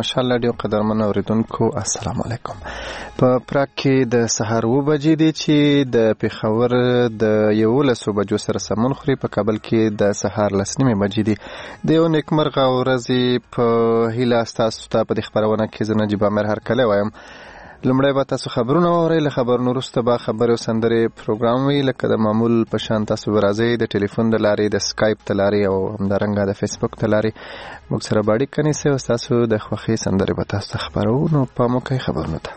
مشال رادیو قدرمن اوریدونکو السلام علیکم. په پراګ کې د سهار 9 بجې دي چې د پیښور د 11 بجو سره سمون خوري. په کابل کې د سهار 9 بجې دي. د یو نیکمرغه ورځې په هیله تاسو ته په خبرونه کې زه نجیب امیر هرکلی وایم. لمړی به تاسو خبرونه واورئ، له خبرونو وروسته به خبرې او سندرې پروګرام وي لکه د معمول په شان. تاسو به راځئ د ټلیفون د لارې، د سکایپ د لارې او همدارنګه د فیسبوک د لارې موږ سره به اړیکه نیسئ او ستاسو د خوښې سندرې به تاسو ته خپروو. نو پام وکړئ خبرونو ته.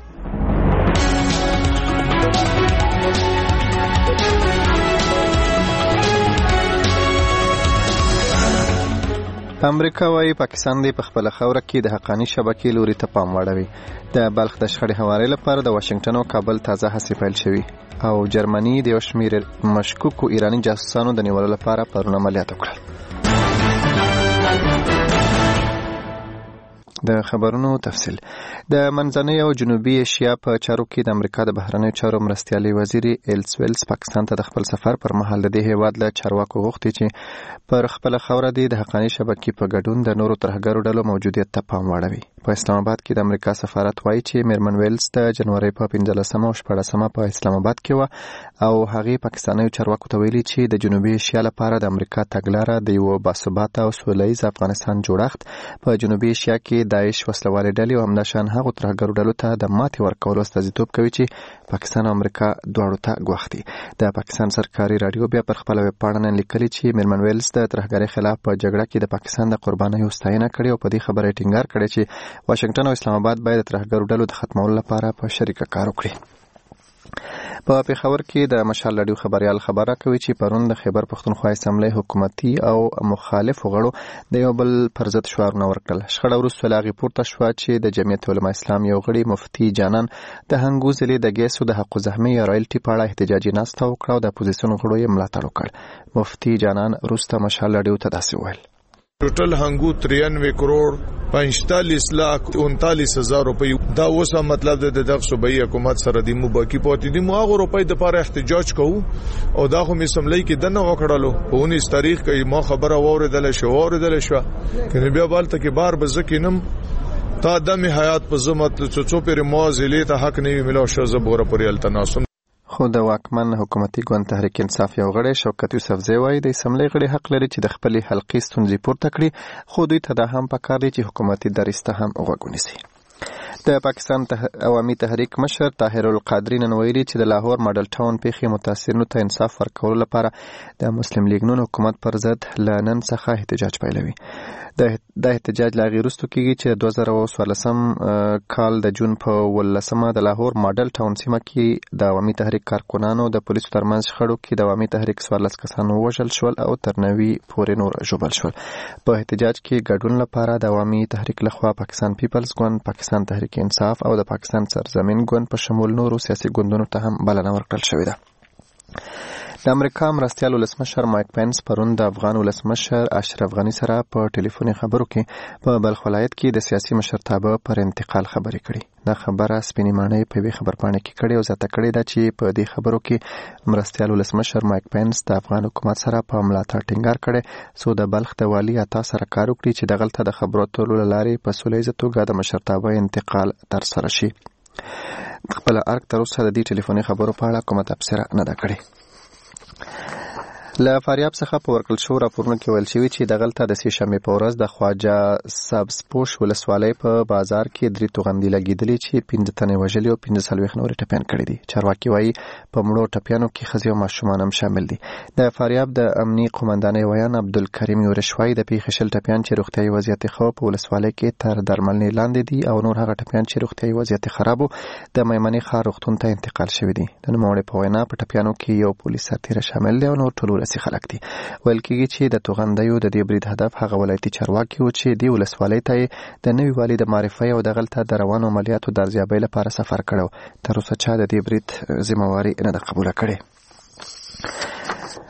امریکا وايي پاکستان دی په خپل خوره کې د حقانی شبکې لوري ته پام واړوي. د بلخ د شخړې هواري لپاره د واشنگټن او کابل تازه هڅې پیل شوي او جرمني د یو شمېر مشکوکو ایراني جاسوسانو د نیولو لپاره پرون عملیات وکړل. د خبرونو تفصیل. د منځنۍ او جنوبي ایشیا په چارو کې د امریکا د بهرنیو چارو مرستیالي وزیر ایلس ویلز پاکستان ته د خپل سفر پر مهال د دې هیواد له چارواکو غوښتي چې پر خپل خوره د حقانی شبکې په ګډون د نورو ترهګرو ډلو موجودیت ته پام واړوي. په اسلام آباد کې د امریکا سفارت وایي چې میرمن ویلز د جنوري په 15 او 14 په اسلام آباد کې و او هغه پاکستاني چارواکو ته ویلي چې د جنوبي ایشیا لپاره د امریکا تګلاره د یو باثباته او سولهییز افغانستان جوړښت په جنوبي ایشیا کې داعش وسلوالې ډلې او همداشان هغو ترهګرو ډلو ته د ماتې ورکولو استازیتوب کوي چې پاکستان او امریکا دواړو ته ګواښ دي. د پاکستان سرکاري رادیو بیا پر خپل ویب پاڼه نن لیکلي چې میرمن ویلز د ترهګرۍ خلاف په جګړه کې د پاکستان د قربانیو ستاینه کړې او په دې خبره ټینګار کړی چې واشنگټن او اسلام آباد باید د ترهګرو ډلو د ختمولو لپاره په شریکه کار وکړي. په پیښور کې د مشال رادیو خبريال خبره کوي چې پرون د خیبر پښتونخوا اسمبلی حکومتي او مخالفو غړو د یو بل پر ضد شعارونه ورکړل. شخړه وروسته لا غیپورته شوه چې د جمعیت علماء اسلام یو غړي مفتي جانان د هنګو ضلع د ګیسو د حقوق زحمي یا رایلټي په اړه احتجاجي ناسته وکړه او د اپوزیسیون غړو یې ملاتړ وکړ. مفتي جانان وروسته مشال رادیو ته داسې وویل: ټوټل هنګو 93 کروڑ 45 لک 39 هزار روپۍ. دا اوسه مطلب د دغه صوبایي حکومت سره د مو باقی پاتې دي مو هغه روپۍ د لپاره احتجاج کوو او دا خو مسملې کې دنه وکړلو په 19 تاریخ کې ما خبره اوریدل شو کنه بیا بالته کې بار بزکینم تا دمه حیات په زمت څو پر موازلې ته حق نه ملو شو زبوره پر التناسب. خو د واکمن حکومتي ګوند تحریک انصاف یو غړی شوکت یوسفزی وایي د اسمبلی غړي حق لري چې د خپلې حلقې ستونزې پورته کړي، خو دوی ته دا هم پکار دی چې حکومتي دریسته هم غوږ ونیسي. د پاکستان عوامي تحریک مشر طاهر القادری نن ویلي چې د لاهور ماډل ټاون پیښې متاثرینو ته انصاف ورکولو لپاره د مسلم لیگ نون حکومت پر ضد له نن څخه احتجاج پیلوي. د احتجاج لا غیرستو کېږي چې 2014 کال د جون په 18 د لاهور ماډل ټاون سیمه کې د عوامي تحریک کارکونانو د پولیسو ترمنځ شخړو کې د عوامي تحریک 14 کسان ووژل شول او تر 90 پورې نور ژوبل شول. په احتجاج کې ګډون لپاره د عوامي تحریک لخوا پاکستان پیپلز ګوند، پاکستان تحریک انصاف او د پاکستان سرزمین ګوند په شمول نورو سیاسي ګوندونو ته هم بلنه ورکړل شوې ده. د امریکا مرستیال ولسمشر مایک پینس پرون د افغان ولسمشر اشرف غنی سره په ټلیفوني خبرو کې په بلخ ولایت کې د سیاسي مشرتابه پر انتقال خبرې کړي. دا خبره سپینې ماڼۍ په یوې خبرپاڼه کې کړې او زیاته کړې ده چې په دې خبرو کې مرستیال ولسمشر مایک پینس د افغان حکومت سره په ملاتړ ټینګار کړی څو د بلخ د والي عطا سره کار وکړي چې دغلته د خبرو اترو له لارې په سولیزه توګه د مشرتابه انتقال ترسره شي. خپل ارګ تر اوسه د دې ټلیفوني خبرو په اړه کومه تبصره نه ده کړې. له فاریاب څخه په ورکړل شو راپورونه کې ویل شوي چې دغلته د سې شنبې په ورځ د خواجه سبزپوش ولسوالۍ په بازار کې 3 توغندي لګېدلې چې 15 تنې وژلي او 15 نورې ټپیان کړي دي. چارواکي وایي په مړو ټپیانو کې ښځې او ماشومان هم شامل دي. د فاریاب د امني قومندانۍ ویان عبدالکریم یورشوای د پیښې شل ټپیان چې روغتیايي وضعیت ښه په ولسوالۍ کې تر درملنې لاندې دي او نور هغه ټپیان چې روغتیايي وضعیت خراب د میمنې ښار روغتون ته انتقال شوي دي. د نوموړي په وینا په ټپیانو کې یو پولیس سرتیری شامل دی او نور ټول ولسي خلک دي. ویل کېږي چې د توغندیو د دې برید هدف هغه ولایتي چارواکي و چې دې ولسوالۍ ته د نوي والي د معرفۍ او دغلته د روانو عملیاتو د ارزیابۍ لپاره سفر کړی. تر اوسه چا د دې برید ذمهواري نه ده قبوله کړې.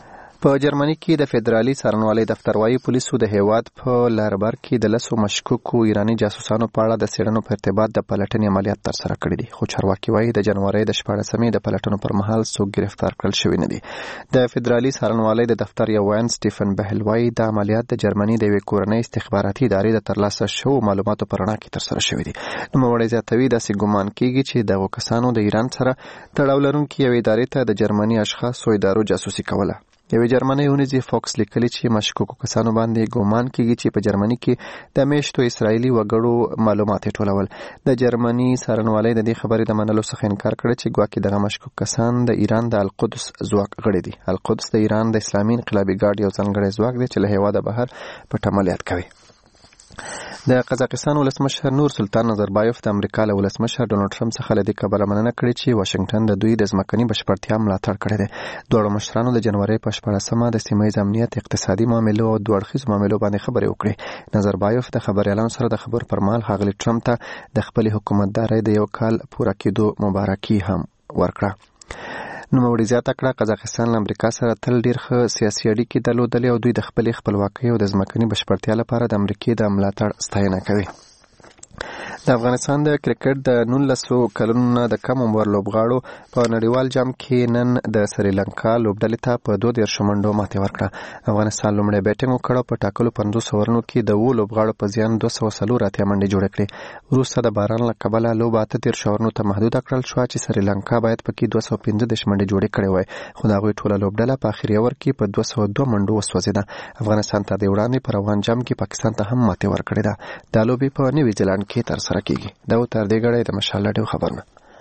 په جرمني کې د فدرالي څارنوالۍ دفتر وايي پولیسو د هیواد په لاربر کې د 10 مشکوکو ایراني جاسوسانو په اړه د څېړنو په ارتباط د پلټنې عملیات ترسره کړي دي، خو چارواکي وايي د جنوري د 14مې د پلټنو پر مهال څوک گرفتار کړل شوي نه دي. د فدرالي څارنوالۍ د دفتر یو وین سټیفن بهل وايي د عملیات د جرمني د یوې کورنۍ استخباراتي ادارې د ترلاسه شوو معلوماتو په رڼا کې ترسره شوي دي. نوموړی زیاتوي داسې ګمان کیږي چې دغو کسانو د ایران سره تړاو لرونکي یوې ادارې ته د جرمني اشخاصو ادارو جاسوسي کوله. یوې جرمنۍ اونیزې فوکس لیکلي چې مشکوکو کسانو باندې ګومان کیږي چې په جرمني کې د میشتو اسرایلي وګړو معلومات ټولول. د جرمني څارنوالۍ د دې خبرې د منلو څخه انکار کړی چې ګواکې دغه مشکوک کسان د ایران د القدس ځواک غړي دي. القدس د ایران د اسلامي انقلابي ګارد یو ځانګړی ځواک دی چې له هیواده بهر پټ عملیات کوي. د قزاقستان ولسمشر نور سلطان نظربایف د امریکا له ولسمشر ډونالډ ټرمپ څخه له دې کبله مننه کړې چې واشنګټن د دوی د ځمکني بشپړتیا ملاتړ کړی دی. دواړو مشرانو د جنوري په 14مه د سیمه‌ییز امنیت، اقتصادي معاملو او دوه اړخیزو معاملو باندې خبرې وکړې. نظربایف د خبریالانو سره د خبرو پر مهال ښاغلي ټرمپ ته د خپلې حکومتدارۍ د 1 کال پوره کېدو مبارکي هم ورکړه. نوموړي زیاته کړه قزاقستان له امریکا سره تل ډېر ښه سیاسي اړیکې درلودلې او دوی د خپلې خپلواکۍ او د ځمکني بشپړتیا لپاره د امریکې د ملاتړ ستاینه کوي. د افغانستان د کرکټ د 19 کلونو د کم عمر لوبغاړو په نړیوال جام کې نن د سریلانکا لوبډلې ته په 2 منډو ماتې ورکړه. افغانستان لومړی بیټینګ وکړ، په ټاکلو 50 اورونو کې د 2 لوبغاړو په زیان 204 منډې جوړې کړې. وروسته د باران له کبله لوبه 38 اورونو ته محدوده کړل شوه چې سریلانکا باید پکې 215 منډې جوړې کړې وای، خو د هغوی ټوله لوبډله په اخري اور کې په 202 منډو وسوځېده. افغانستان ته د وړاندې پر افغان جام کې پاکستان ته هم ماتې ورکړې ده. دا لوبې په نیوزیلند کې ترسره کیږي. دا و تر دې غړې د مشال راډیو خبرونه.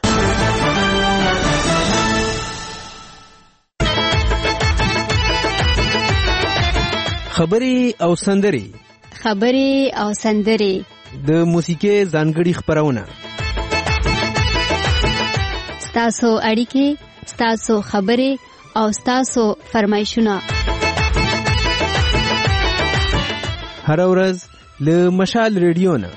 خبرې او سندرې د موسیقي ځانګړي خبرونه، ستاسو اړیکې، ستاسو خبرې او ستاسو فرمایشونه هر ورځ له مشال ریډیو نه.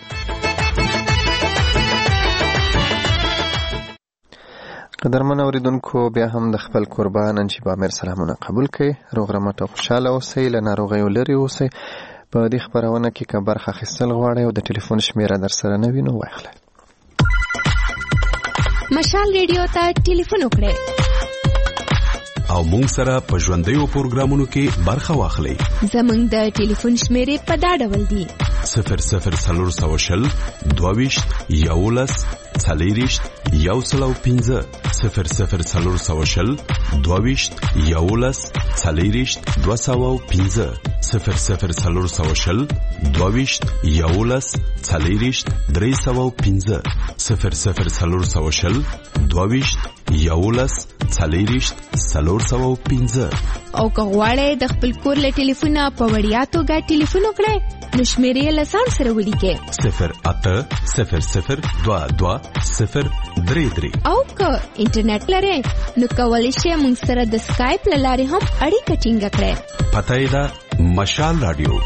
قدرمن اوریدونکو، بیا هم د خپل قربان انجیب امیر سلامونه قبول کړئ. روغ رمټ او خوشاله اوسئ، له ناروغیو لرې اوسئ. په دې خبرونه کې که برخه اخیستل غواړئ او د ټلیفون شمیره در سره نه وي نو واخلئ. مشال ریډیو ته ټلیفون وکړئ او مونږ سره په ژوندیو پروګرامونو کې برخه واخلئ. زمونږ د ټلیفون شمیرې په دا ډول دي: 0040 22 11 40 105 0040 22 11 40 205 0040 22 11 40 305 0040 22 11 40 305. او که غواړئ د خپل کور له ټلیفونه په وړیا توګه ټلیفون وکړئ نو شمیرې له ځان سره ولیکئ 0800 22 033. او که انټرنیټ لرئ نو کولی شئ موږ سره د سکایپ له لارې هم اړیکه ټینګه کړئ. پته یې ده مشال راډیو.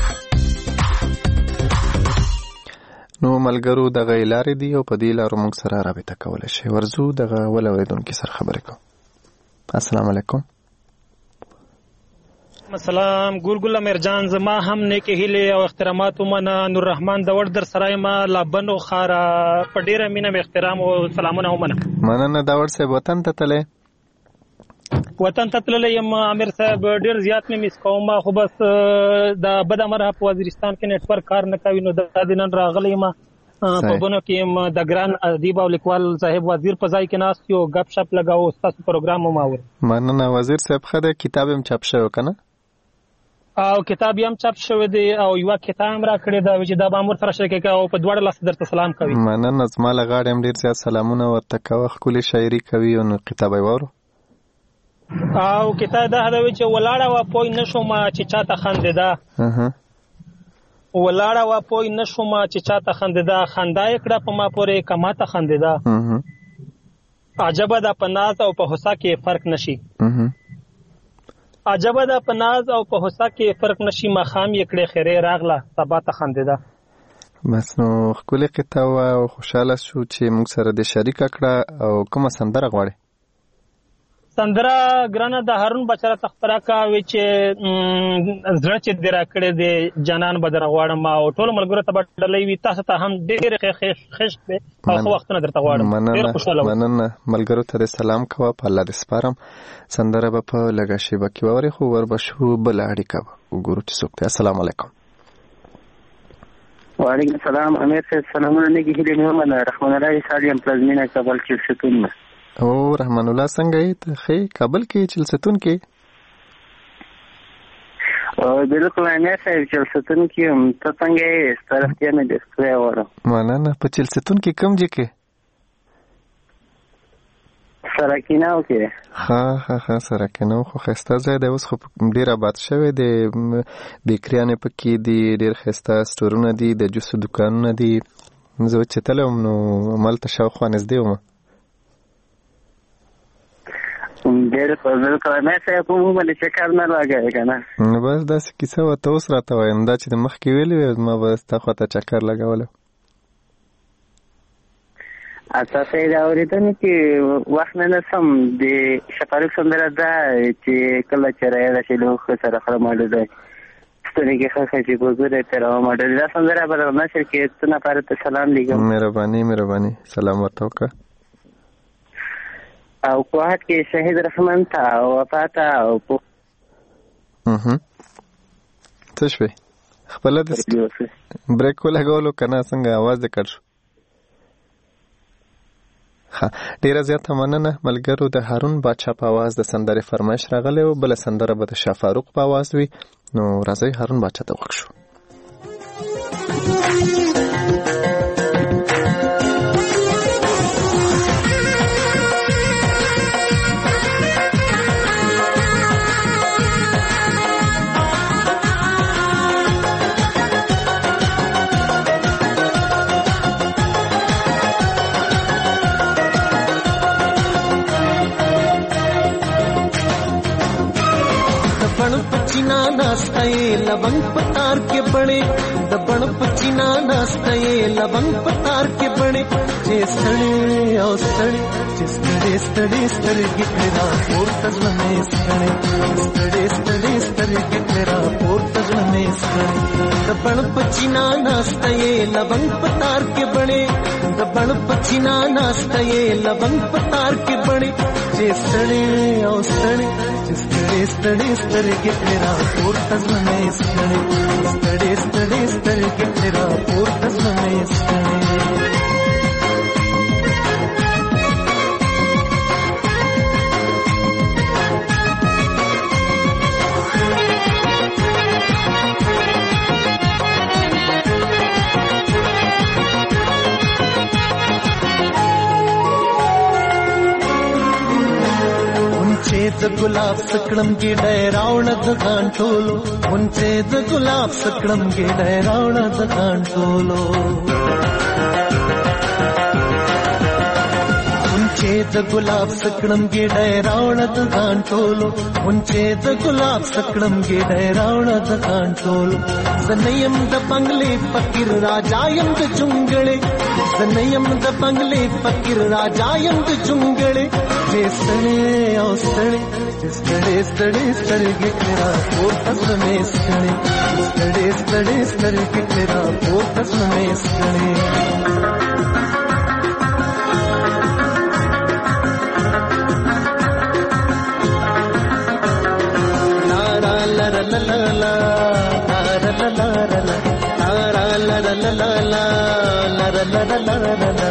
نو ملګرو دغه لارې دي او په دې لارو موږ سره رابطه کولی شئ. ورځو دغه ول اوریدونکي سره خبرې کوو. السلام علیکم. السلام. ګل امیر جان، زما هم نیکې هیلې او احترامات ومنه. نور رحمان دور در سره یم لا بنو خاره، په ډیره مینه احترام او سلامونه ومنه. مننه داور صاحب. وطن ته تللی؟ وطن ته تللی یم امیر صاحب، ډیر زیات مې میس کوم، خو بس د بد امر په وزیرستان کې نیټ ورک کار نه کوي نو د نن راغلی یم په بنو کې د ګران ادیب او لیکوال صاحب وزیر په ځای کې ناست یو غپ شپ لګاو، تاسو پروګرام هم اورئ. مننه وزیر صاحب. خدای کتاب هم چاپ شوی کنه؟ او کتاب هم چاپ شوی دی او یو کتاب هم را کړی دا چې دا به امر سره شریک او په دوړ لاس درته سلام کوي. مننه. زما له غاړې هم ډیر زیات سلامونه ورته کوه. ښکلې شاعري کوي او کتاب یې واورو. او کتاب دا دی چې ولاړه و پوی نشوم چې چاته خندېده، ولاړه و پوی نشوم چې چاته خندېده، خندا یې کړه په ما پورې کما ته خندېده، عجبه ده په ناز او په حسا کې فرق نشي، عجبه ده په ناز او په حسا کې فرق نشي، مخام یې کړې خیرې راغله سبا ته خندېده. بس نو ښکلې قطعه او خوشحاله شو چې موږ سره د شریکه کړه. او کومه سندره غواړې؟ سندره ګرانه د هارون بچره تخپرا کا وچ زړه چې درا کړې دي جنان بدر غواړم او ټول ملګرو ته بدلې وي تاسو ته هم ډېر خښ په او وخت نه درته غواړم ډېر خوشاله مننه ملګرو ته سلام کوه په الله دې سپارم سندره په لګا شی بکی ووري خو ور بشو بل اړیکه وګورو چې څوک ته السلام علیکم وعلیکم السلام امیر صاحب سلامونه نگی هیله محمد رحمان الله سالم پلازمینه کابل کې ستون او رحمان الله څنګه یې خې کابل کې چلستون کې او بالکل امیر صاحب چلستون کې ته څنګه یې سترختیا نه دستوي وره مننه په چلستون کې کوم ځای کې سراکیناو کې ها سراکیناو خو خسته ځای دی اوس خو ډیر آباد شوی دی بیکریانې پکې دي ډیر خسته سټورونه دي د جوسو دکانونه دي زه چې تلم نو مالته شاوخوا نږدې وم ډېر په بالکل مې څه کوم باندې چکر نه راغی کنه نو بس داسې کیسه وته اوس راته وایم دا چې د مخکې ویلې ما به ستا خواته چکر لګولی اساسه دا اورېدنې چې وخت نه سم د شفاروق سندره ده چې کله چې راځي له خو سره خبره ماده ده ستوري کې خاصه چې ګوزره تر ماده ده سندره په نشر کې ستنه پاره سلام لګم مهرباني سلام ورته وکړه او کوهات کې شهید رحمان تا وفات او څه شوی خپل د بریک ولګولو کنه څنګه आवाज وکړ ډیره زیاته مننه ملګرو د هارون باچا په आवाज د سندرې فرمایش راغلی او بل سندره به د شاه فاروق په आवाज وي نو راځي هارون باچا ته وښو लवंग पतार के बड़े दबण पचीना नास्ते लवंग पतार के बड़े जे सड़े और सड़े जिस तड़े सड़े सड़े गिटरा और तजन में सड़े सड़े सड़े सड़े गिटरा और तजन में सड़े दबण पचीना नास्ते लवंग पतार के बड़े दबण पचीना नास्ते लवंग पतार के बड़े जे सड़े और सड़े जिस तड़े सड़े सड़े गिटरा और तजन में सड़े सड़े सड़े सड़े गिटरा और तजन में सड़े गुलाब सकड़म के डरावण दखान टोलो उनसे गुलाब सकड़म के डरावण दखान टोलो उनसे गुलाब सकड़म के डरावण दखान टोलो उनसे गुलाब सकड़म के डरावण दखान टोलो सनयम द बंगले फकीर राजायम द चुंगड़े सनयम द बंगले फकीर राजायम द चुंगड़े जे सड़े और सड़े सड़े सड़े सड़े गिटरा और तस्म में सड़े सड़े सड़े सड़े गिटरा और तस्म में सड़े ला ला ला ला ला ला ला ला ला ला ला ला ला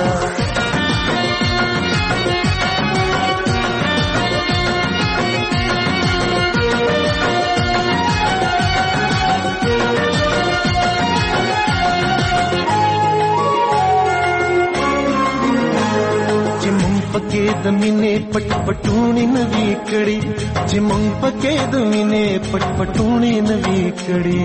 पके दमीने पटपटूनी नवी कड़ी जिमंग पके दमीने पटपटूनी नवी कड़ी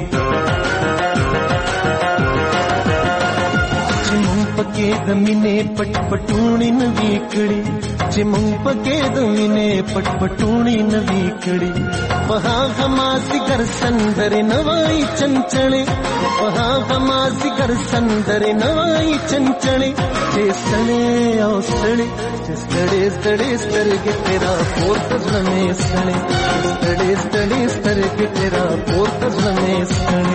जिमंग पके दमीने पटपटूनी नवी कड़ी जिमंग पके दमीने पटपटूनी नवी कड़ी په هغه مازدیګر سندرې نه وایي چنچڼې په هغه مازدیګر سندرې نه وایي چنچڼې چې ستړې او ستړې چې ستړې ستړې سترګې ترې راپورته زړه مې ستړې ستړې ستړې سترګې ترې راپورته زړه مې ستړې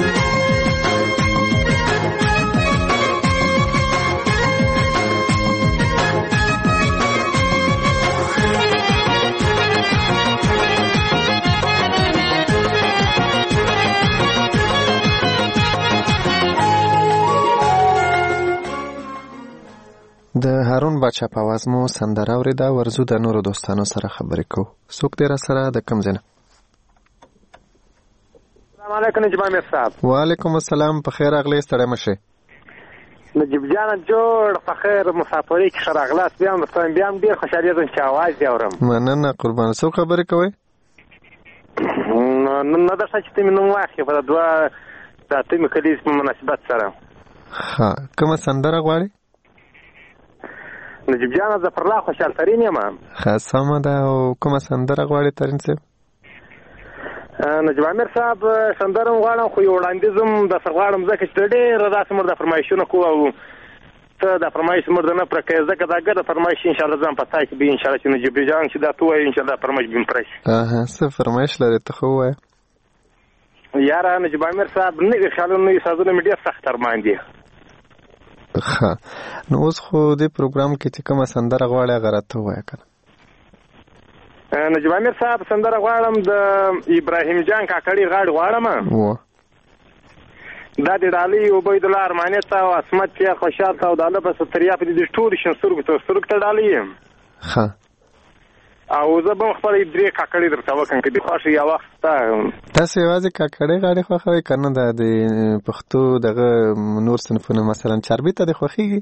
د هارون باچا په आवाज مو سندره اورېده. ورځو د نورو دوستانو سره خبرې کوو. څوک دی را سره د کوم ځای نه؟ السلام علیکم نجیب عامر صاحب. وعلیکم السلام. په خیر راغلی. ستړی مه شئ. نجیب جان جوړ په خیر مسافرۍ کې ښه راغلاست. بیا هم ډېر خوشحالېږم چې اواز دې اورم. مننه قربان. څوک خبرې کوئ؟ نه درته چې ته مې نوم واخلې په دوه د اتمې کلیزې په مناسبت سره. ښه کومه سندره غواړې؟ نجیب جان ظفرالله خوشحال ترین یم. ښه سمه ده. او کومه سندره غواړې ترین صاحب؟ نجیب عامر صاحب سندره م غواړم خو یو وړاندیز م درته غواړم ځکه چې ته ډېره داسې موږ د فرمایشونه کوو او ته د فرمایش موږ نه پوره کوې ځکه دا ګډه فرمایش انشاءالله ځان په ځای کې به انشاءالله چې نجیب جان چې دا ته ووایې انشاءالله فرمایش به م پوره شي. څه فرمایش لرې ته خو ووایه. یاره نجیب عامر صاحب نوي خیالونه نوي سازونه مې ډېر سخت ارمان دي. ښه نو اوس خو دې پروګرام کې چې کومه سندره غواړې هغه راته ووایه که نه. نجیب عامر صاحب سندره غواړم د ابراهیم جان کاکړي غاړې غواړم. دا د ډالۍ عبیدالله ارماني ته او عصمت یا خوشحال ته او د الله په ستریا په دې ټولو شین سترګو ته ډالۍ یم. ښه او زه به هم خپله درې کاکړي درته وکړم که دې خوښ یا وخت شته. تاسو یوازې کاکړۍ غاړې خوښوئ که نه د پښتو دغه نور صنفونه مثلا چربي ته دې خوښېږي؟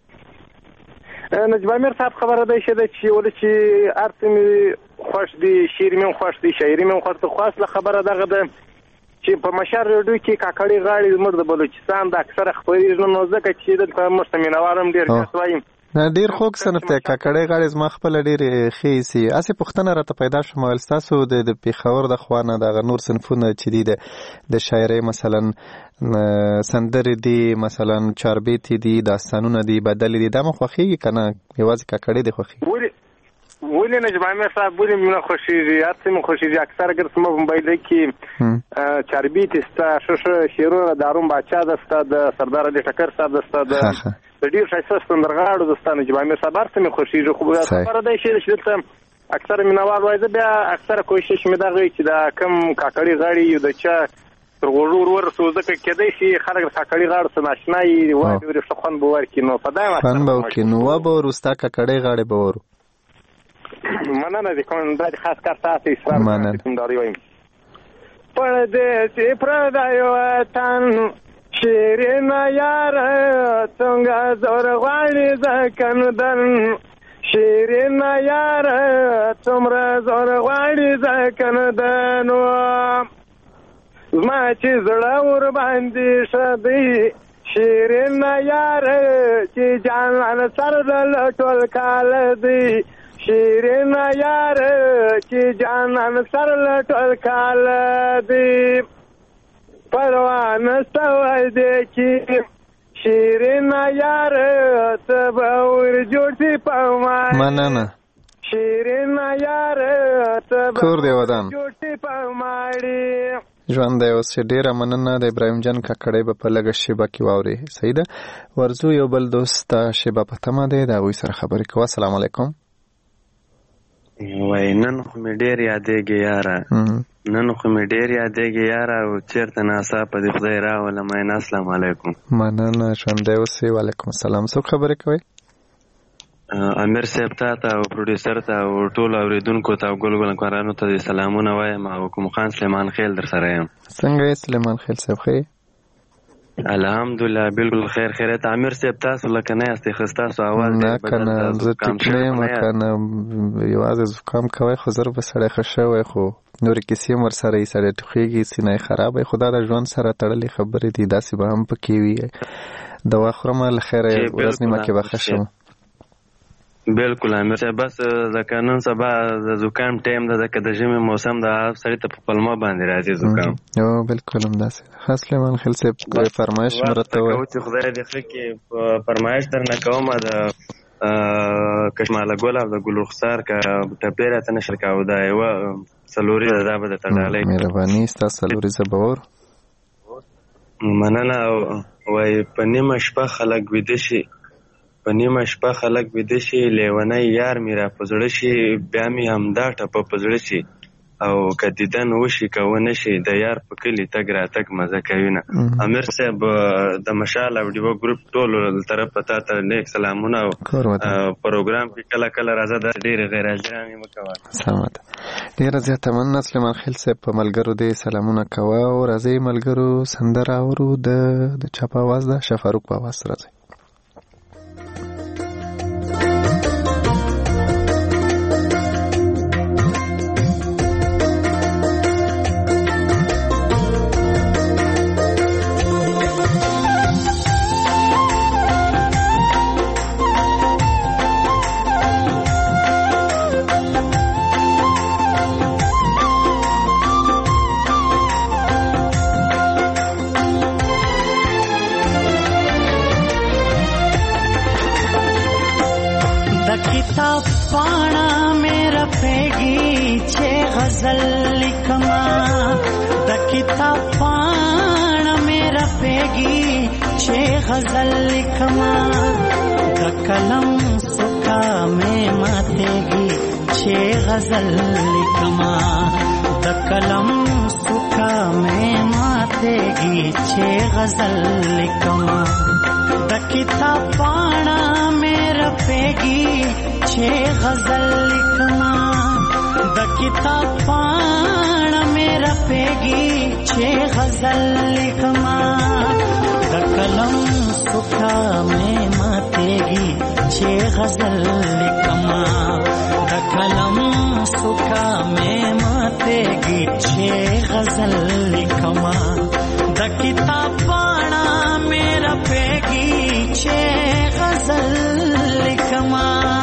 نجیب عامر صاحب خبره دی شه ده چې ولې چې هر څه مې خوښ دي، شعر مې هم خوښ دي، شاعري مې هم خوښ ده. خو اصله خبره دغه ده چې په مشر ریډیو کې کاکړي غاړې زموږ د بلوچستان د اکثره خپرېږي نو ځکه چې دلته موږ ته مینوال هم ډېر زیات وایي. ډېر خوږ صنف دی کاکړۍ غاړې. زما خپله ډېرې ښې ایسي. هسې پوښتنه راته پیدا شوه ویل ستاسو د پېښور د خوا نه دغه نور صنفونه چې دي د شاعرۍ مثلا سندرې دي مثلا چاربیتې دي داستانونه دي بدلې دي دا مو خوښېږي که نه یوازې کاکړۍ دې خوښېږي؟ ولې نجیب عامر صاحب ولې مې نه خوښېږي؟ هر څه مې خوښېږي. اکثره ګر زما په موبایل کې چاربیتې سته، ښه شعرونه د هارون باچا ده سته، د سردار علي ټکر صاحب ده سته، د ډېر ښایسته سندرغاړو ده سته. نجیب عامر صاحب هر څه مې خوښېږي. خو خبره دی چې دلته اکثره مینوال وایي زه بیا اکثره کوشش مې دغه وي چې دا کم کاکړي غاړې یو د چا تر غوږو ورسو ځکه کېدی شي خلک د کاکړي غاړو څه ناشنا وي وایي ورې ښه خوند به ورکړي نو په دا خوند به وکړي نو به ورو ستا کاکړۍ غاړې به ورو. مننه دې کوم دا د خاص کار تاسو اصرار کومداري وایم پردیسي پردی وطن شیرینه یاره څنګه زور غواړي ځکندن شیرینه یاره څومره زور غواړي ځکندن زما چې زړه ور باندې ښه دی شیرینه یاره چې جانان سر دل ټول کال دی شیرینه یاره چې جانان سر ټول کال دی پروانه سوی دی چې شیرینه یاره ته به ور جوړ شي په ماړي مننه شیرینه یاره ته به کور دی ودان جوړ شي په ماړي ژوند دی اوس ډېره مننه د ابراهیم جان کاکړۍ به په لږه شیبه کې واورې. صحیح ده. ورځو یو بل دوست شیبه په تمه دی د هغوی سره خبرې کوو. السلام علیکم. وای نن خو مې ډېر یادېږي یاره نن خو مې ډېر یادېږي یاره او چېرته ناڅاپه دې خدای راولم مینه. السلام علیکم. مننه ژوندی اوسې. وعلیکم السلام. څوک خبرې کوئ؟ امیر صاحب ته او پروډیوسر ته او ټولو اورېدونکو ته او ګل کارانو ته سلامونه وایم او کوم خان سلیمان خیل در سره یم. څنګه یې سلیمان خیل صاحب ښه یې؟ الحمدلله بالکل خیر خیریت. امیر صاحب تاسو لکه نه یاستئ ښه ستاسو اواز نه که نه زه ټیک نه یم که نه یوازې زکام کوی خو زر به سړی ښه شوی خو نورې کیسې هم ورسره یې سړی ټوخېږي سینه یې خراب وي خو دا د ژوند سره تړلې خبرې دي داسې به هم پکې وي. دوا خورمه له خیره ورځ نیمه کې به ښه شم. بالکل امیر صاحب، بس ځکه نن سبا د زکام ټایم ده، ځکه د ژمي موسم ده، سړی ته په پلمه باندې راځي زکام. بالکل همداسې. ښه سلیمان خیل صاحب فرمایش مرته وایي چې خدای دې ښه کړي. فرمایش درنه کوم د کشماله ګل او د ګل رخسار که ټپې راته نشر کوو، دا یوه څلوریزه دا به درته ډالۍ. مهرباني ستا څلوریزه به اور مننه. وایي په نیمه شپه خلک ویده شي، په نیمه شپه خلک ویده شي، لیونی یار مې را په زړه شي، بیا مې همدا ټپه په زړه شي، او که دیدن وشي که ونه شي، د یار په کلي تګ راتګ مزه کوي نه. امیر صاحب د مشال او ډیوه ګروپ ټولو طرف ته ته نیک سلامونه، او پروګرام کې کله کله راځه دا ډېرې غیر حاضرانې مه کوه. سمه ده، ډېره زیاته مننه سلیمان خیل صاحب. په ملګرو دې سلامونه کوه، او راځئ ملګرو سندره اورو د چا په اواز ده؟ شفاروق په اواز راځئ. غزل लिखमा द कलम सुखा में मातेगी छे गजल लिखमा द कलम सुखा में मातेगी छे गजल लिखमा द किताब पाना में रपेगी छे गजल लिखमा द किताब पाना में रपेगी छे गजल लिखमा द कलम सुखा में मातेगी छे गजल लिखमा द कलम सुखा में मातेगी छे गजल लिखमा द किताब पाना में रपेगी छे गजल लिखमा.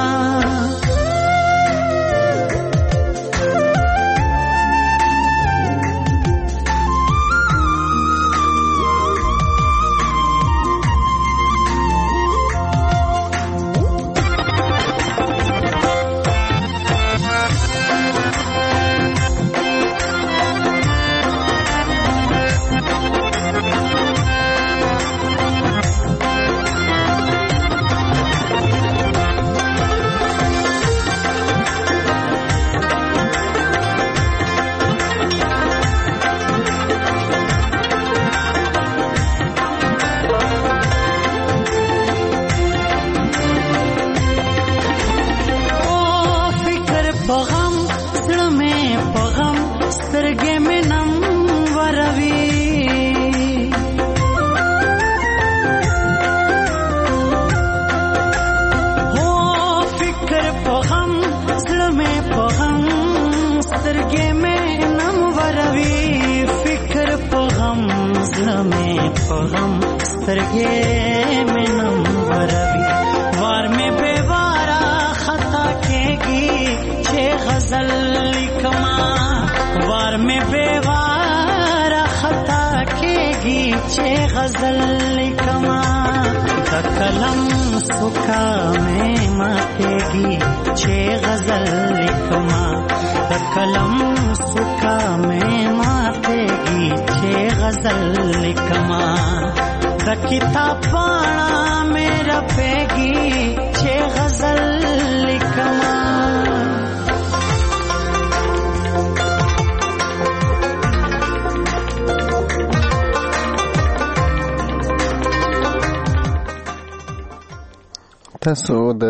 تاسو د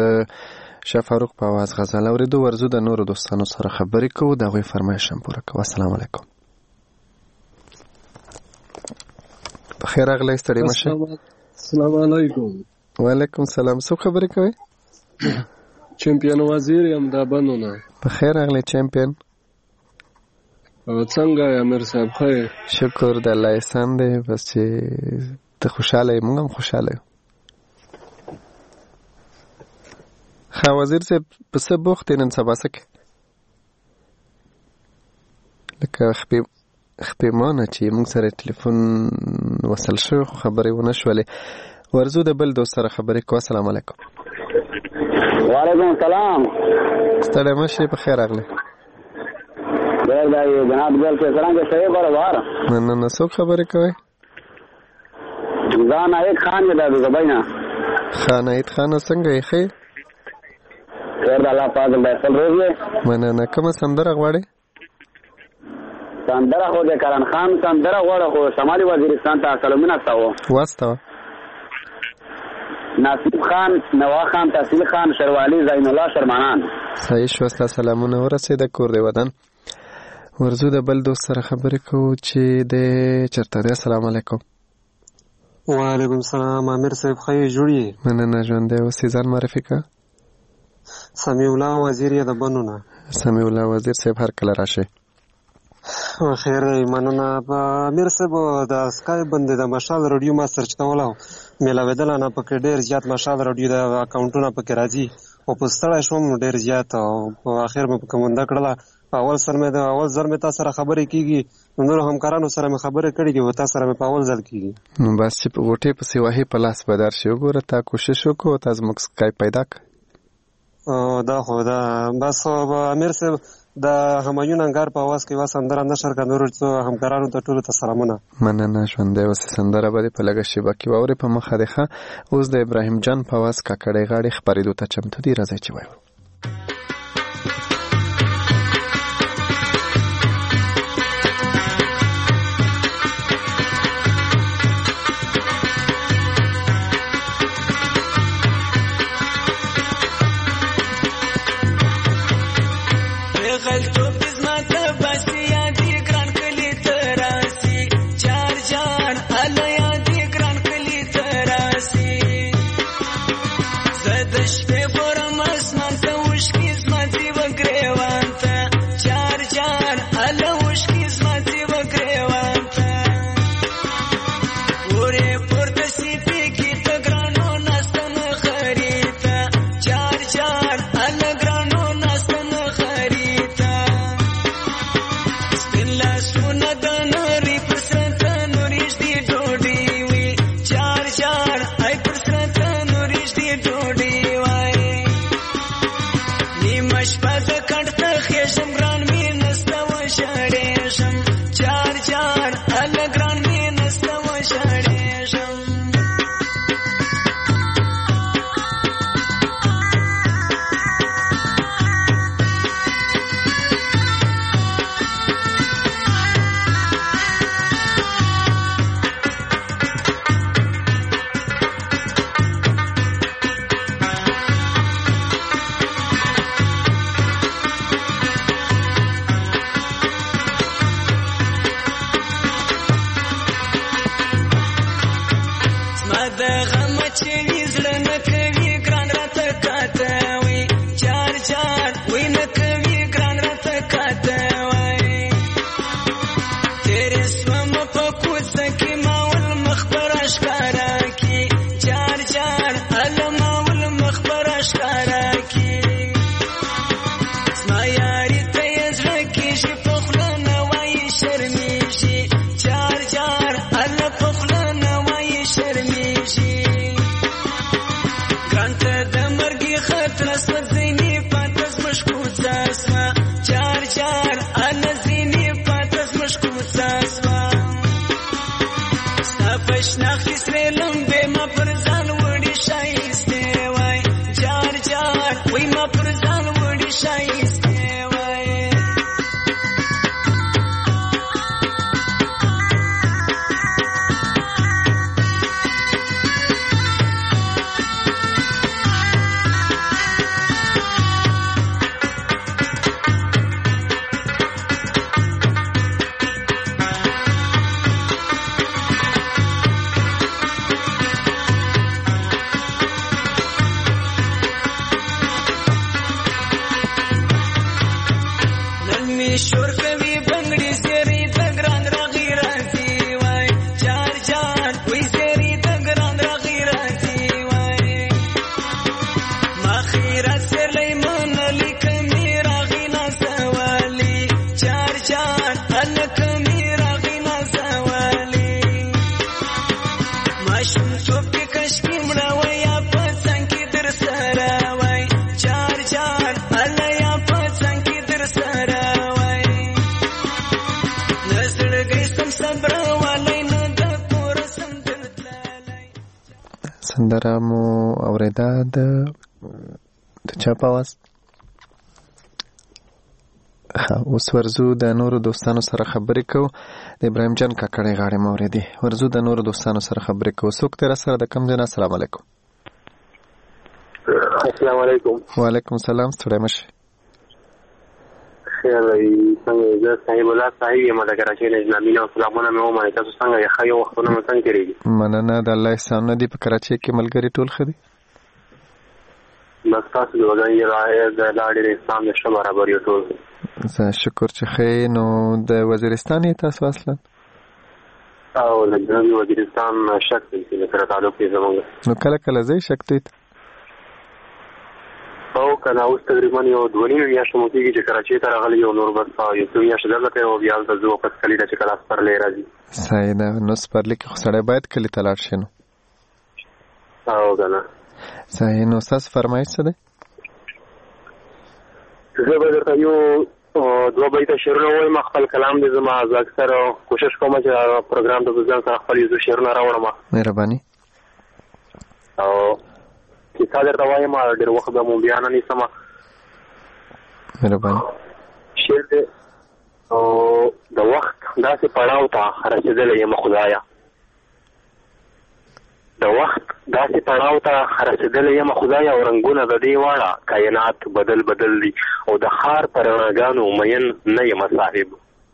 شفاروق په आवाज غزل اوریدو. ورزو د نورو دوستانو سره خبرې کوو، د غوي فرمایش هم پوره کوو. السلام علیکم. بخیر اغلی ستړي مشه. السلام علیکم. وعلیکم السلام. څو خبرې کوي؟ چمپیون وزیر یم دا بنونه. بخیر اغلی چمپیون. او څنګه امیر صاحب؟ خیر شکر د الله احسان دی. بس چې ته خوشاله یې موږ هم خوشاله یو. ها وزیر صاحب په څه بوخت یې نن سبا څه کې لکه خپېمانه چې موږ سره ټلیفون وصل شو خو خبرې ونه شولې ورځو د بل دوست سره خبرې کوو. السلام علیکم. وعلیکم السلام. ستړی مه شئ، په خیر راغلی. جناب ګل کې څرنګه صحیح کاروبار نه څوک خبرې کوئ؟ ځان عید خان دی د دبۍ نه. خان عید خانه څنګه یې ښې؟ خیر د الله پاک د خپل روز دی. مننه. کومه سندره غواړئ؟ سندره خو د کرن خان سندره غواړه خو شمالي وزیرستان ته سلامونه استوه. واستوه. ناصب خان، نوا خان، تحصیل خان، شروالي، زین الله شرمانان. صحیح شو، ستا سلامونه ورسېده کور دی ودان. ورځو د بل دوست سره خبرې کوو چې د چېرته دی. السلام علیکم. وعلیکم السلام. امیر صاحب ښه یې جوړ یې؟ مننه ژوندی اوسې. ځان معرفي کړه. سمیع الله وزیر یې د بنو نه. سمیع الله وزیر صاحب هر کله راشئ. خیر دی، مننه. امیر صاحب د سکای باندې د مشال رادیو ما سرچ کوله میلاوېدله نه پکې ډېر زیات مشال رادیو د اکاونټونه پکې راځي او په ستړی شوم ډېر زیات او په اخر مې پکې مونده کړله. په اول ځل مې تا سره خبرې کېږي، نورو همکارانو سره مې خبرې کړې دي او تا سره مې په اول ځل کېږي. نو بس چې په غوټې پسې وهې په لاس به در شي. وګوره تا کوشش وکړو تا زموږ سکای پیدا کړ. دا خو دا بس امیر صاحب د همایون انګار په اواز کې یوه سندره نشر کړه. نورو همکارانو ته ټولو ته سلامونه. مننه ژوندی اوسې. سندره به دې په لږه شیبه کې واورې په مخه دې ښه. اوس د ابراهیم جان په اواز کاکړۍ غاړې خپرېدو ته چمتو دي. راځئ چې وایو. Why? سندره مو اوریدا د چا په आवाज. اوس ورزو د نورو دوستانو سره خبرې کوو. د ابراهیم جان کاکړې غاړې موریدي ورزو د نورو دوستانو سره خبرې کوو. څوک تر سره د کم ځای؟ السلام علیکم. السلام علیکم. وعلیکم السلام. ستړی مشه. خیر دی. څنګه زه صاحب الله صاحب یم د کراچۍ نه. اسلامي نو سلامونه مې ومنئ. تاسو څنګه یې؟ ښه یو وختونه مو څنګه تېرېږي؟ مننه د الله احسانونه دي. په کراچۍ کې ملګري ټول ښه دي؟ بس تاسو د ودانۍ د لا ډېر احسان د ښه برابر یو ټول. زه شکر چې ښه. نو د وزیرستان یې تاسو اصلا؟ او د جنوبي وزیرستان شک دی چې سره تعلق یې زموږ. نو کله کله ځئ شک دی ته؟ او که نه اوس تقریبا یو 2.5 میاشتې مو کېږي چې کراچۍ ته راغلی یو. نور بس یو 2 میاشتې دلته کوي او بیا هلته ځو واپس کلي ته چې کله سپرلی راځي. صحیح ده. نو سپرلي کې خو سړی باید کلي ته لاړ شي. نو او که نه صحیح. نو ستاسو فرمایش څه دی؟ زه به درته یو 2 بیته شعرونه ووایم. خپل کلام دی زما. زه اکثر کوشش کوم چې پروګرام ته ځان سره خپل یو شعرونه راوړم. مهرباني. او کیسه درته وایم. ډېر وخت به مو بیا نه نیسم. مهرباني. شعر دی د وخت داسې پړاو ته رسېدلی یم خدایه. د وخت داسې پړاو ته رسېدلی یم خدایه. او رنګونه د دې واړه کائنات بدل بدل دي. او د ښار په رڼاګانو مین نه یم صاحب.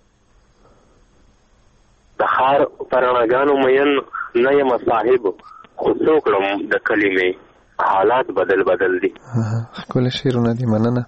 د ښار په رڼاګانو مین نه یم صاحب. خو څه وکړم د کلمې حالات بدل بدل دي. ښکلي شعرونه دي. مننه.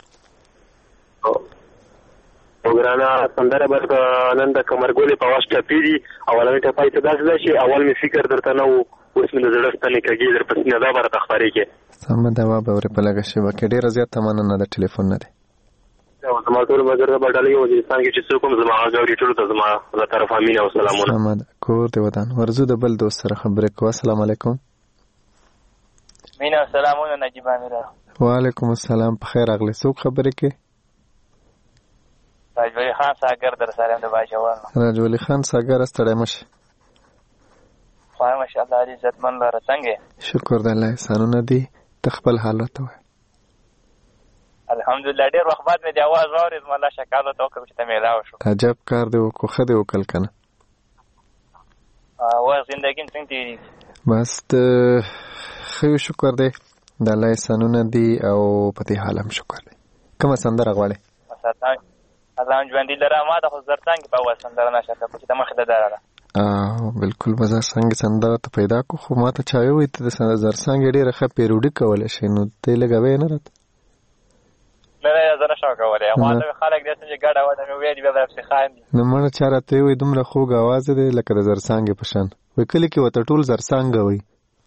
او ګرانه سندره به نن د کمرګلې په واس ټپي دي. اولنۍ ټپی ته داسې ده چې اول مې فکر درته نه و. اوس مې د زړه ستنې کږي در په سینه دا به راته ښکارې کې. سمه ده. واورې په لږه شېبه کې. ډېره زیاته مننه د ټلیفون نه دی. زما ټول ملګرو ته به ډالۍ وزیرستان کې چې څوک هم زما غږ اوري ټولو ته زما له طرفه مینه او سلامونه. سمه ده. کور دې ودان. ورځو د بل دوست سره خبرې کوو. السلام علیکم. مینه او سلامونه نجیب امیر. وعلیکم السلام. په خیر راغلی. څوک خبرې کوي؟ راج ولی خان ساګر در سره د باجوړ. راج ولی خان ساګر. ستړی مشه. خدای ماشاءالله دې عزتمن لاره. څنګه؟ شکر د الله احسانونه دي. ته خپل حالت وایه. الحمدلله. ډېر وخت بعد مې د اواز واورېد. ما الله شکایت وکړم چې ته میلاو شو. عجب کار دی وکړو. ښه دی وکړل که نه؟ اوس زندګي څنګه تېرېږي؟ بس ښه شکر دی. د الله احسانونه دي او په دې حال هم شکر دی. کومه سندره غواړې؟ الله هم ژوندي لره. ما د خو زرڅانګې په اول سندره نشته چې ته مخې ته دره. بلکل به زرڅانګې سندره ته پیدا کړو. خو ما ته چا ووایي ته د زرڅانګې ډېره ښه پیروډي کولی شې. نو ته یې لږه وایې نه راته؟ نه زه نه شم کولی. ما ته مې خلک داسې چې ګډه وده مې ویلي بیا درپسې خاندي. نو مړه چا راته ووایي دومره خوږ اواز دی لکه د زرڅانګې په شان. وایي کلي کې ورته ټول زرڅانګه وایي.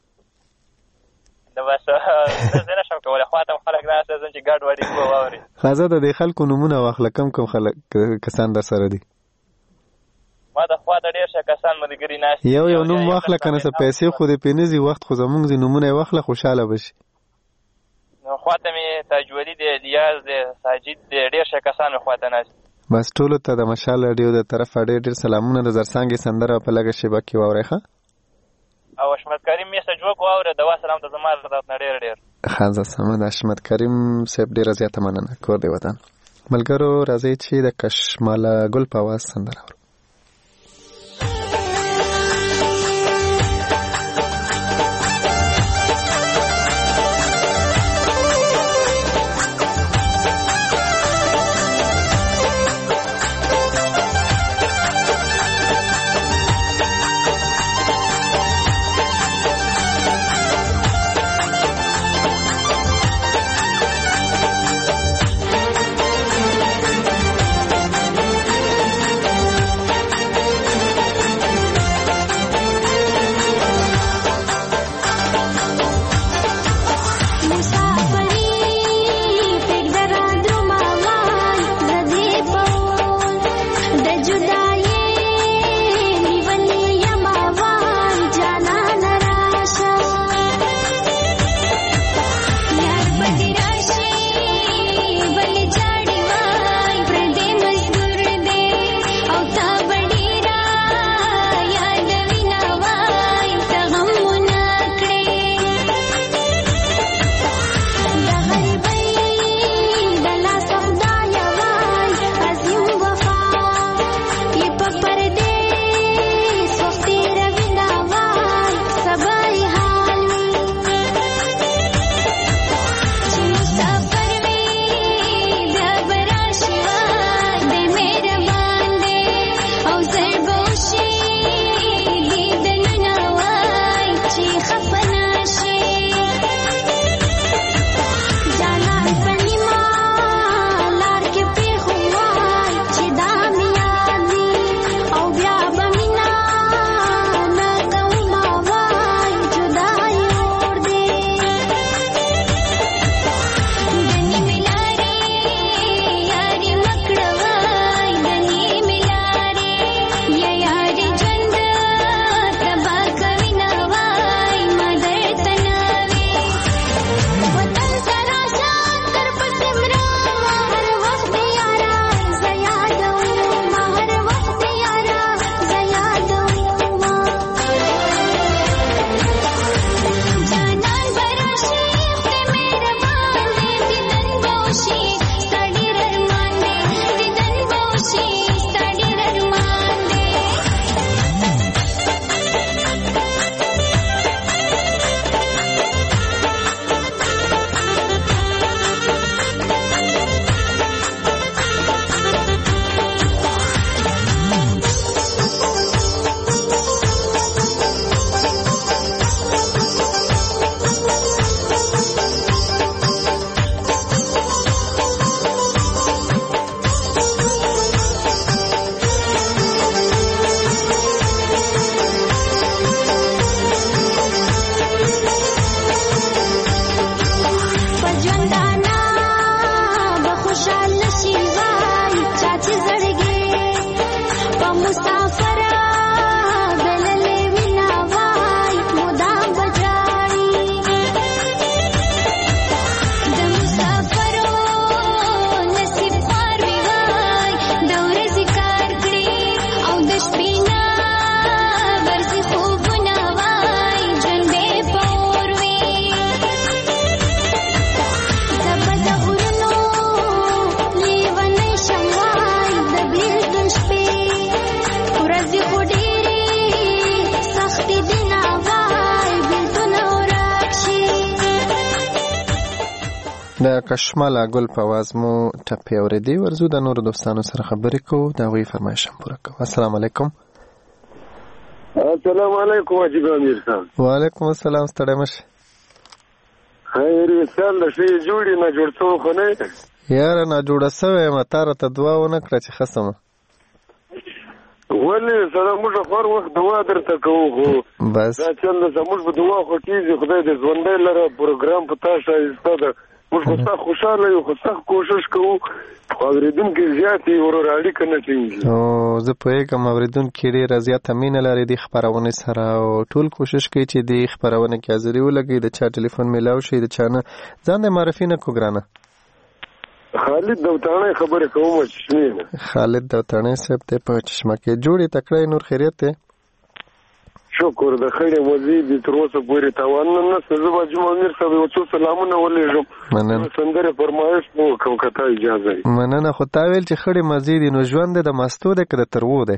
نو بس زه نه شم کولی. خوا ته هم خلک ناست دي چې ګډ وډې کوو واوري. ښه د دې خلکو نومونه واخله. کوم خلک کسان در سره دي؟ ما د خوا ته ډېر ښه کسان ملګري ناست دي. یو نوم واخله که نه څه پیسې خو دې پرې نه ځي. وخت خو زمونږ ځي. نومونه یې واخله خوشحاله به شي. نو خوا ته مې تاجولي دی، لیاز دی، ساجد دی، ډېر ښه کسان مې خوا ته ناست دي. بس ټولو ته د مشال راډیو د طرفه ډېر سلامونه. د زرڅانګې سندره په لږه شېبه کې واورئ. ښه او حشمت کریم میسج وکړو. اورې دوا سلام ته زما طرف نه ډېر ښه سمه ده. حشمت کریم صاحب ډېره زیاته مننه. کور دې ودان. ملګرو راځئ چې د کشماله ګل په اواز سندره اورو. د کشماله ګل په आवाज مو ټپې اورېدې. ورځو د نورو دوستانو سره خبرې کوو، د هغوی فرمایش هم پوره کوو. السلام علیکم. السلام علیکم عجیب امیر صاحب. وعلیکم السلام. ستړی مشه. خیر وسال د شي جوړی نه جوړ څو خو نه یاره نه جوړه سوې ما تاره ته دعا ونه کړه چې خصمه ولې سره موږ خور وخت دعا درته کوو خو بس دا چنده زموږ په دعا خو کیږي خدای دې ژوندۍ لره پروګرام په تاسو ایستاده موږ خو تاسو خوشاله یو خو تاسو کوشش کوو اوریدونکو زیاتې ورور اړیکه نه ټینګي او زه پوهېږم اوریدونکي ډېره زیاته مینه لري دې خپرونې سره او ټول کوشش کوي چې دې خپرونه کې حاضري ولګي د چا ټلیفون میلاو شي د چا نه ځان دې معرفي نه کړو ګرانه. خالد دوتاڼی خبرې کوم چشمې خالد دوتاڼی صاحب ته په چشمه کې جوړې تکړه نور خیریت ته شکر د خیر مزید تر اوسه پورې تاوان نه نشته. زه به جمعه امیر صاحب یو څو سلامونه ولېږم مننه سندره فرمایش مو کوم که ته اجازه وي. مننه خو تا ویل چې خړې مزې دي نو ژوند د مستو دی که د ترو دی؟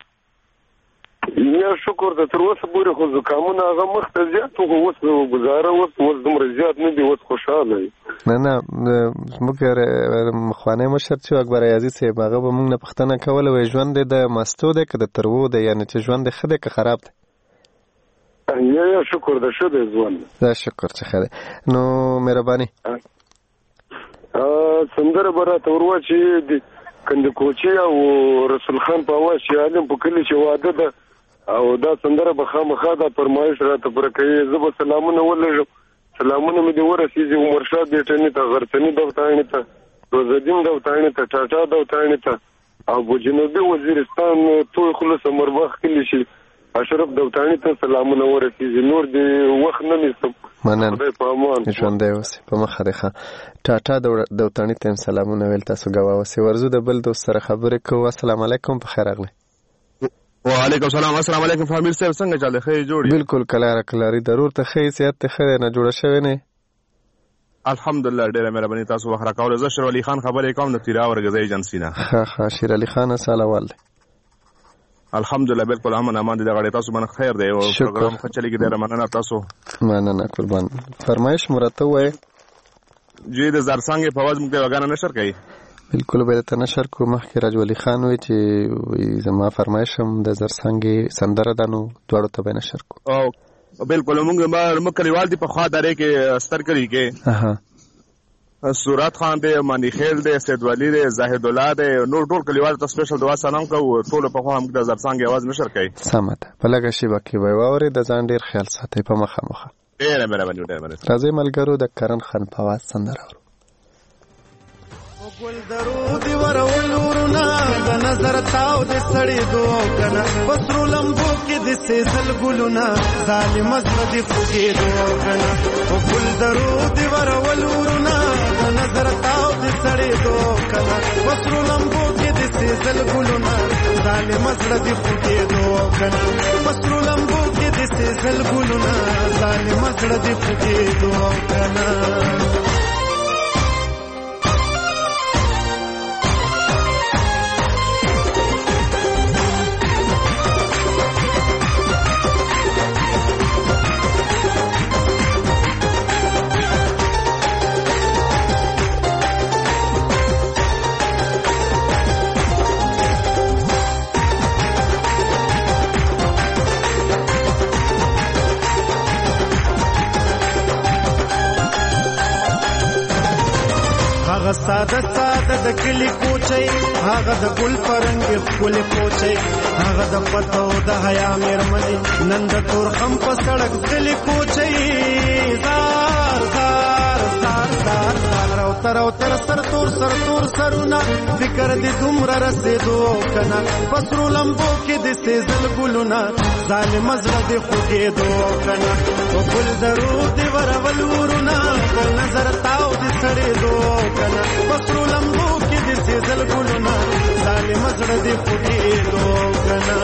یا شکر د تر اوسه پورې خو زکامونه هغه مخته زیات خو اوس ګزاره اوس دومره زیات نه دي اوس خوشحاله وي. نه زموږ مخوانی مشر چې اکبر ایازي صاحب هغه به موږ نه پوښتنه کوله وایي ژوند دی د مستو دی که د ترو دی یعنې چې ژوند دی ښه دی که خراب دی؟ یا شکر د ښه دی ژوند دا شکر چې ښه دی. نو مهرباني سندره به راته وروا چې د کندکوچي او رسول خان په اواز چې عالم په کلي چې واده ده او دا سندره به خامخا دا فرمایش راته پوره کوي. زه به سلامونه ولېږم سلامونه مې دې ورسېږي عمرشاه بیټني ته غرڅني دوتاڼي ته روزالدین دوتاڼي ته ټاټا دوتاڼي ته او په جنوبي وزیرستان توی خلص مرباخ کلي شي اشرف دوتاڼي ته سلامونه ورسېږي. نور دې وخت نه نیسم. مننه خدای په امان ژوندی اوسې په مخه دی ښه. ټاټا دوتاڼي ته هم سلامونه ویل تاسو ګواه اوسئ. ورځو د بل دوست سره خبرې کوو. السلام علیکم په خیر راغلی. وعلیکم السلام. السلام علیکم فامیر صاحب څنګه چل دی ښه جوړ بالکل کلاره کلاري ضرور ته ښه صحت ته ښه دی نه جوړه شوی نه الحمدلله ډېره مهرباني تاسو وخت راکولو. زه شیر علي خان خبرې کوم د تیرا ورګزۍ ایجنسي نه. ښه شیر علي خان سال اول دی الحمدلله بالکل امن امان دي دغه تاسو باندې خیر دی او پروګرام ښه چلیږي. ډېره مننه تاسو. مننه قربان. فرمایش مرته وای جی د زرڅنګ په आवाज موږ وګانه نشر کوي. بالکل به ته نشر کو مخکې راجو علي خان وای چې زما فرمایشم د زرڅنګ سندره دانو دوړو ته به نشر کو. او بالکل موږ کلیوال دي په خوا درې کې ستر کړی کې سورات خان دی مانی خیل دی سید ولی دی زاهد الله دی نور ټول کلیوال ته سپیشل دعا سلام کوو. ټول په خوا موږ د زرڅنګ आवाज نشر کوي. سمه په لګه شی بکی وای ووري د ځان ډیر خیال ساتي په مخه مخه. ډېر مهرباني ډېر مننه. راځي ملګرو د کرن خان په आवाज سندره ورو. ګل درود ورولورنا د نظر تاو د سړی دوه کنه پسرو لمبو کې د سیزل ګلونا ظالم زړه دې خوږې دوه کنه ګل درود ورولورنا د نظر تاو د سړی دوه کنه پسرو لمبو کې د سیزل ګلونا ظالم زړه دې خوږې دوه کنه پسرو لمبو کې د سیزل ګلونا ظالم زړه دې خوږې دوه کنه. هغه ساده ساده د کلی کوچي هغه د ګل پرنګ خپل کوچي هغه د پتو د حیا مېرمنې نن د تور خم په سړک کلی کوچي زار زار زار زار زار او تر سر تور سرونه فکر دې دومره رسېدو کنه پسرو لمبو کې د سیزل ګلونه ظالم زړه دې خوږېدو کنه او ګل درود ورول ورونه په نظر تاو دې سړېدو کنه پسرو لمبو کې د سیزل ګلونه ظالم زړه دې خوږېدو کنه.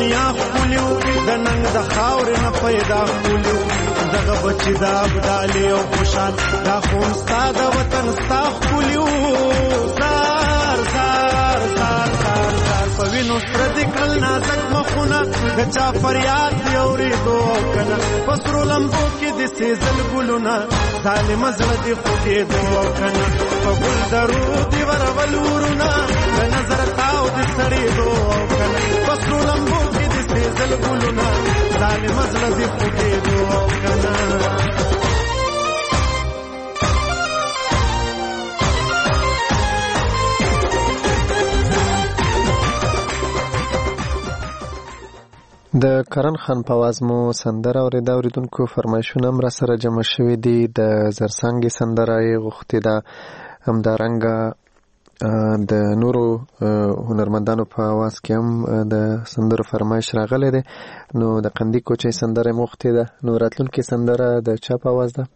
دنیا خپلیو د ننګ د خاورې نه پیدا خپلیو دغه بچی دا ابدالي او خوشحال دا خون ستا د وطن ستا خپلیو سار سار سار سار سار په وینو سره د کړل نازک مخونه د چا فریاد دی اورېدو کنه په سرو لمبو کې د سیزل ګلونه ظالم زړه دې خوږېدو کنه په ګل درو دې ورول ورونه د نظر تاو دې سړېدو کنه په سرو لمبو کې د سیزل ګلونه ظالم زړه دې خوږېدو کنه د کرن خان په आवाज مو سندره اورېده. اوریدونکو فرمایشونه هم را سره جمع شوي دي. د زرڅانګې سندره یې غوښتې ده، همدارنګه د نورو هنرمندانو په आवाज کې هم د سندرو فرمایش راغلی دی. نو د قندي کوچۍ سندره یې غوښتې ده. نو راتلونکې سندره د چا په आवाज ده؟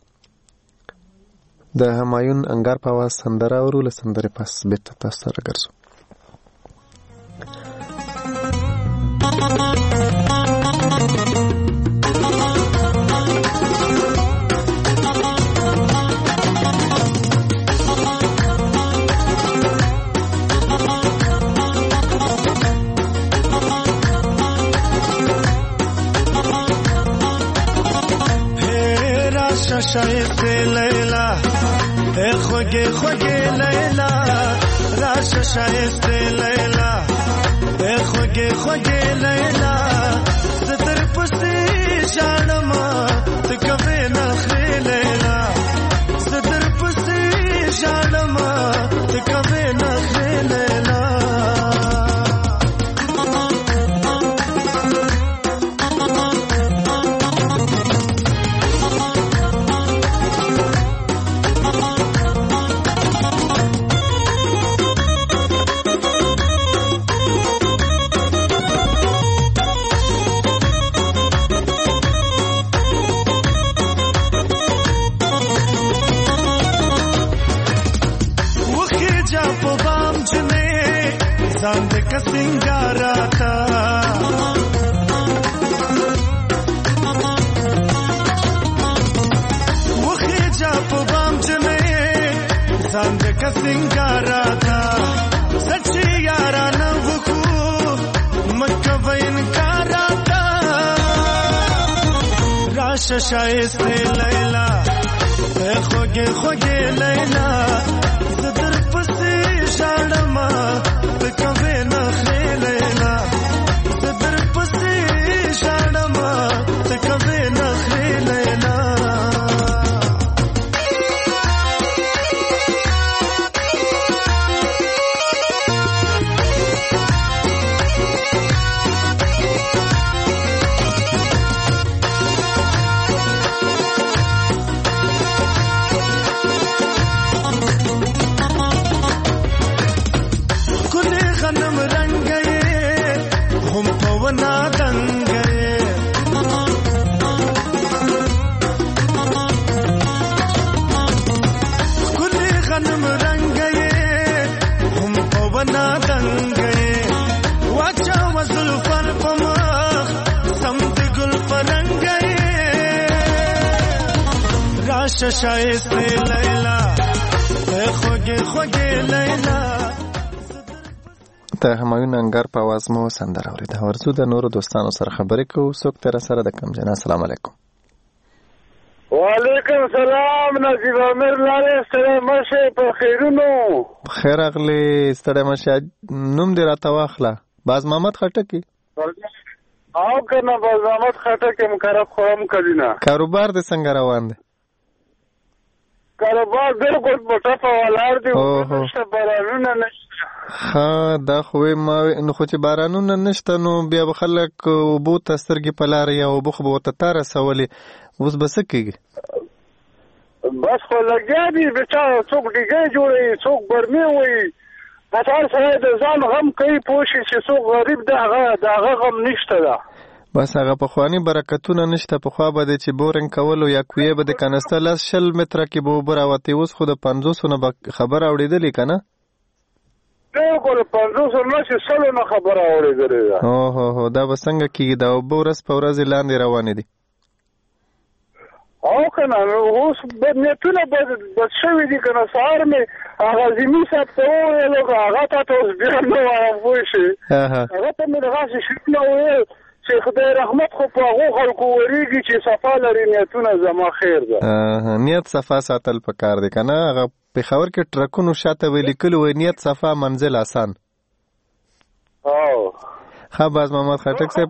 د همایون انګار په आवाज سندره اورو. له سندرې پس بېرته تاسو سره ګرځو. شایسته لیلا اے خوږه خوږه لیلا راشه شایسته لیلا اے خوږه خوږه لیلا ستر پسې شانما تکوي نخې لیلا ستر پسې شانما تکوي نخې لیلا चांद का सिंगारा था वो खींचा पबाम चने चांद का सिंगारा था सच्ची यारा न वकू मक्का वैन कारा था राश शाइस्ते लैला खोगे खोगे लैला सदर पसी शाड़मा कवे नखले लैला सदर पसी शाड़मा कवे नखले लैला शाइस्ते लैला खोगे खोगे लैला ته همایون انګار په आवाज مو سندره اورېده. ورځو د نورو دوستانو سره خبرې کوو. څوک تر سره د کم جنا؟ السلام علیکم. وعلیکم السلام. نجیب امیر لاره ستړی مشه په خیرونو. خیر اغلی ستړی مشه. نوم دې راته واخله. باز محمد خټکی او کنه باز محمد خټکی مکرب خوم کدینه. کاروبار دې څنګه روان دی؟ کاروبار بالکل په ټپه ولاړ دی. نشته بارانونه نشته. ها دا خو ما نو خو چې بارانونه نشته نو بیا به خلک اوبو ته سترګې په لاره یا اوبه خو به ورته تا رسولې. اوس به څه کېږي؟ بس خو لګیا دي بېچاره. څوک ډیګۍ جوړوي، څوک برمې وایي. بس هر سړی د ځان غم کوي پوه شي چې څوک غریب دی د هغه غم نشته ده. بس هغه پخواني برکتونه نشته. پخوا به د چې بورنګ کولو یا کویې به د کنسته 100 متره کې به اوبه راوتې. اوس خو د 500 نه به خبره اورېدلې که نه؟ بالکل 500 نه چې 100 نه خبره اورېدلې ده. هو دا به څنګه کېږي؟ دا اوبه ورځ په ورځ لاندې روانې دي. او که نه اوس بدنیتونه بد شوي دي که نه. سهار مې هغه عظیمي صاحب ته وویل هغه تا ته اوس بیا نه وایم پوه شې. هغه ته مې دغسې شعرونه ویل چې خدای رحمت خو په هغو خلکو ورېږي چې صفا لري نیتونه زما خیر ده. نیت صفا ساتل پکار دی که نه. هغه پېښور کې ټرکونو شاته وی لیکلي وی نیت صفا منزل آسان. ښه باز محمد خټک صاحب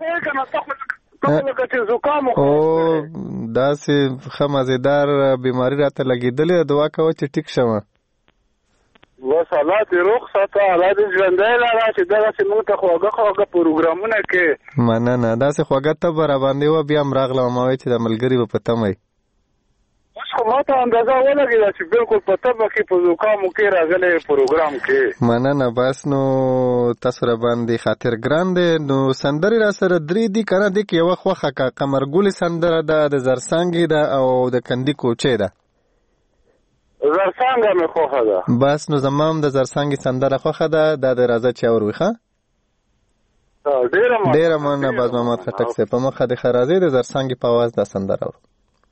داسې ښه مزېدار بیماري راته لګېدلې ده. دعا کوه چې ټیک شمه. بس الله دې روغ ساته، الله دې ژوندی لره چې دغسې موږ ته خواږه خواږه پروګرامونه کې. مننه. داسې خواږه ته به راباندې وه بیا هم راغلم ما وایي چې د ملګري به په تمه یې. اوس خو ما ته اندازه ولګېده چې بالکل په تبه کې په زکامو کې راغلی پروګرام کې. مننه. بس نو تاسو راباندې خاطر ګران دی. نو سندرې را سره 3 دي که نه؟ دې کې یوه خوښه که قمرګلې سندره ده، د زرڅانګې ده او د کندي کوچې ده. زرڅانګه مې خوښه ده. بس نو زما هم د زرڅانګې سندره خوښه ده. دا د راځه چې اورو ښه. ډېره مننه باز محمد خټک صاحب. په مخه دې ښه راځئ. د زرڅانګې په اواز دا سندره اورو.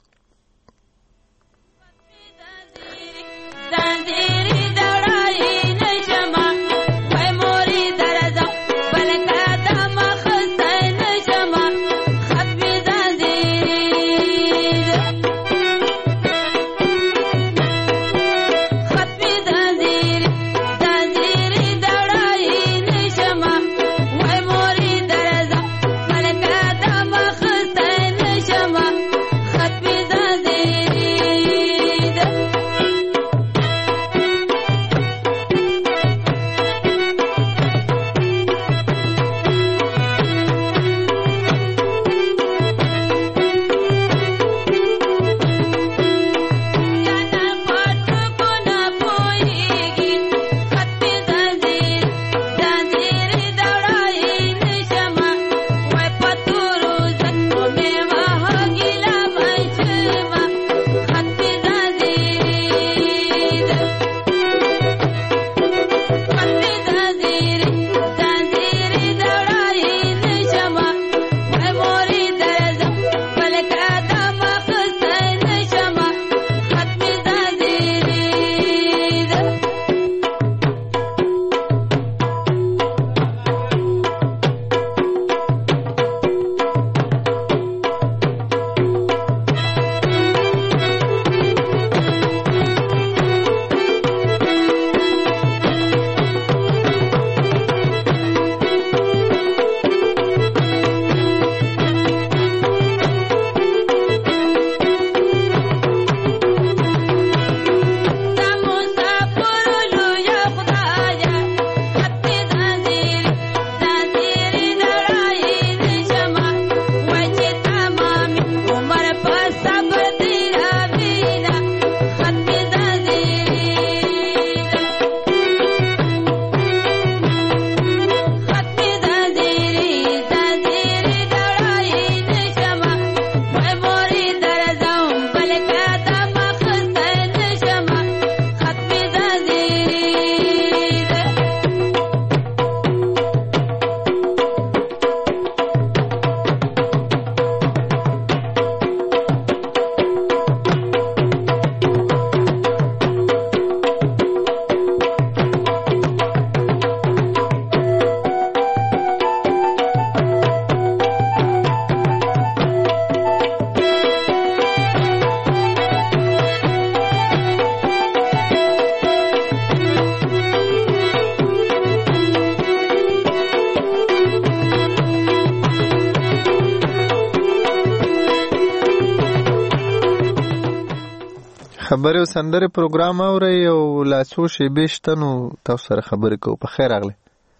خبرې او سندرې پروګرام اورئ او لا څو شېبې شته نو تاسو سره خبرې کوو. په خیر راغلی.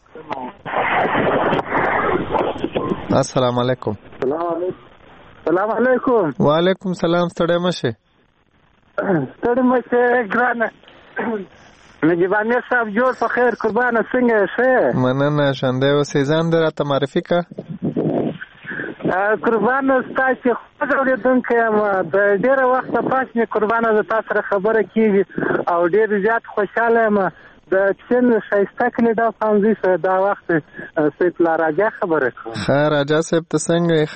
السلام علیکم. سلام علیکم. وعلیکم سلام. ستړی مه شې. ستړی مه شې ګرانه. نجیب امیر صاحب جوړ په خیر قربانه څنګه یې ښه؟ مننه ژوندی اوسې. ځان دې راته معرفي که. قربانه ستا چې خوږ اورېدونکی یم. د ډېره وخته پس مې قربانه د تا سره خبره کېږي او ډېر زیات خوشحاله یم د چین شایسته کلیدا پانزی دا وخت سیت لارجا خبره کوم. خیر راجا صاحب ته څنګه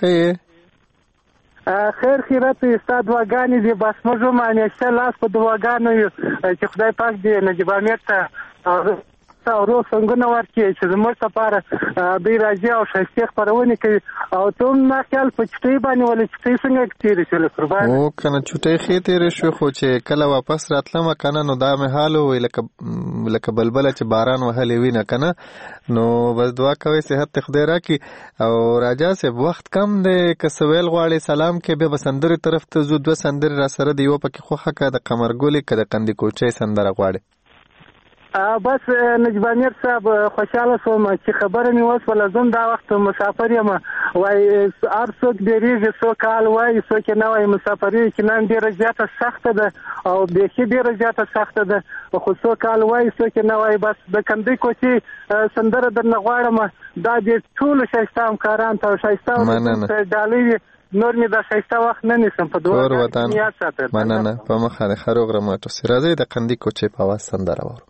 یې خیر خیرت استاد واګانی دی بس موږ مانیشه لاس په دواګانو چې خدای پاک دی نجیب امیر ته او څنګه ورکړي چې زموږ لپاره دوی راځي او شایسته خبرونه کوي او ته نه خیال په چټي باندې ولې چټي څنګه تیرې شول قربان او کنه چټي خې تیرې شو خو چې کله واپس راتلم کنه نو دا مې حال وي لکه بلبله چې باران وهلې وي نه کنه نو بس دعا کوي صحت خدای راکړي او راجا صاحب وخت کم دی که سویل غواړي سلام کې به بسندري طرف ته زو دوه سندري را سره دی یو پکې خوخه کا د قمرګولي کا د قندي کوچي سندره غواړي بس نجیب امیر صاحب خوشاله شوم چې خبره مې وسوله زم دا وخت مسافر یم وای هر څوک ډېرېږي څو کال وای څوک نه وای مسافري چې نن ډېره زیاته سخته ده او بیخي ډېره زیاته سخته ده خو څو کال وای څوک نه وای بس د کندې کوچي سندره درنه غواړم دا دې ټولو ښایسته همکاران ته ښایسته ډالۍ نور مې دا ښایسته وخت نه نیسم په دوه یاد ساتل مننه په مخه د خروغ رماتو سي راځي د قندې کوچي په आवाज سندره وره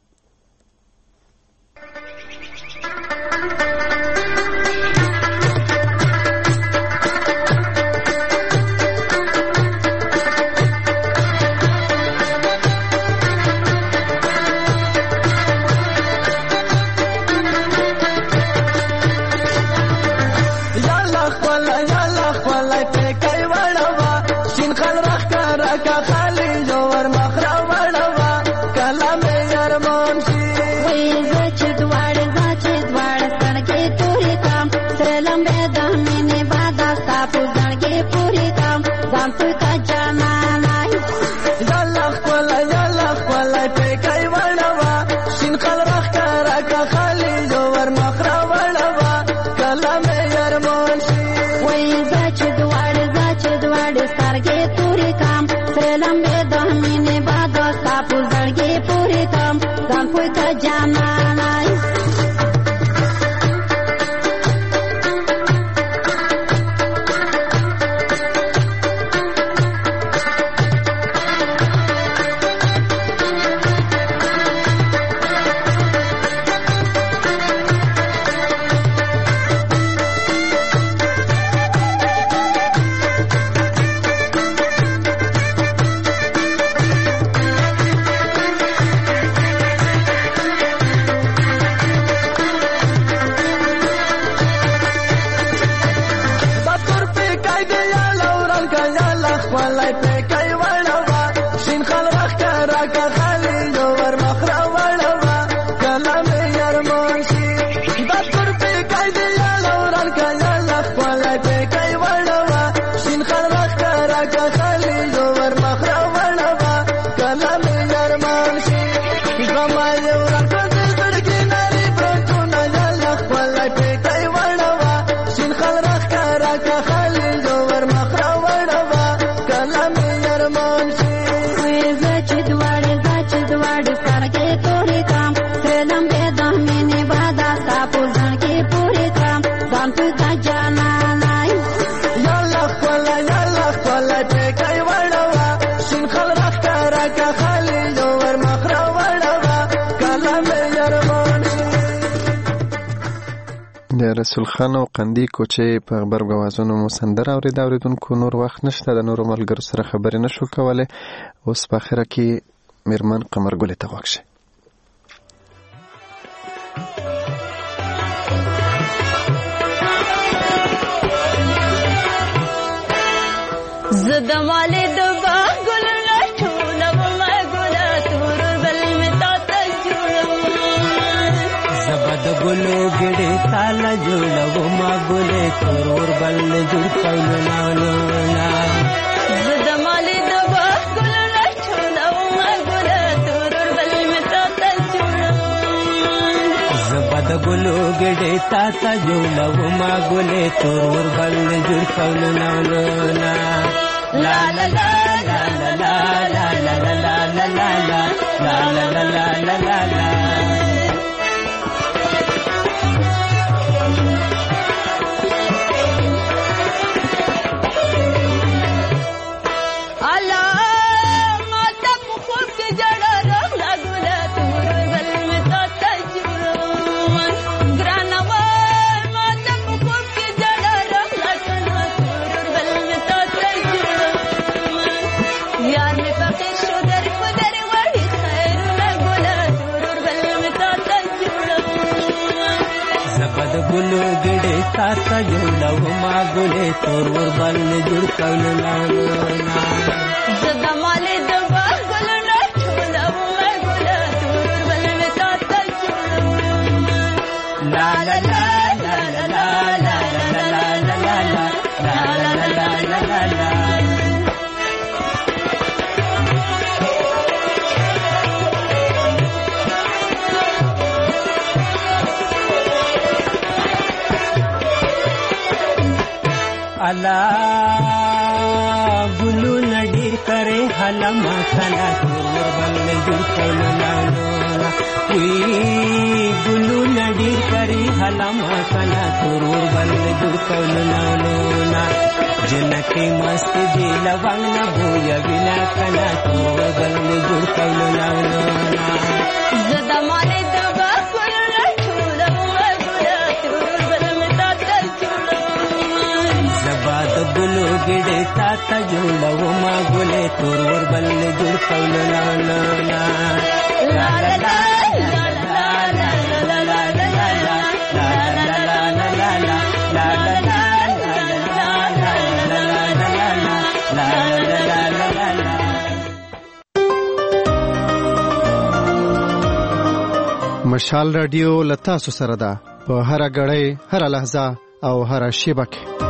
رسول خان او قندي کوچي په خبر غوازونو مو سندره اوریدونکو نور وخت نشته د نورو ملګرو سره خبرې نشو کوله اوس په اخره کې میرمن قمرګل ته واکشه زدماله د باغل لټونه ما ګل تور بل متا تجول زبد ګلو ګډه تالا جوړو ما ګل تور بل جوړ کولنا لونا زدماله د باغل لټونه ما ګل تور بل متا تجول زبد ګلو ګډه تاتا جوړو ما ګل تور بل جوړ کولنا لونا La la la la la la la la la la la la la la la la la la la Allah mata khub ke jada rakh la gula tur bal mita تا ته جوړوما ګلې تور ور باندې جوړ کول لانا زدا مالې د باغ ګل نه ټولوما ګل تور ور باندې تا ته جوړوما لا لا لا لا لا لا لا لا لا لا لا لا لا لا अला गुलू नडीर करे हला माथाला तोर बल्ले जुड़ कौलो लाना गुलू नडीर करे हला माथाला तोर बल्ले जुड़ कौलो लाना जनके मस्त दिल वांगना भोया बिना कना तोर बल्ले जुड़ कौलो लाना जदा माले दबा कोला छोड़ा गुला तोर बल्ले ताता छोड़ा जबाद गुलो गिड़े ताता जोड़ो मा गुले तोर वर बल्ले जुड़ कौल लाना ला ला ला مشال رادیو لتا سره ده په هر غړې هر لحظه او هر شیبه کې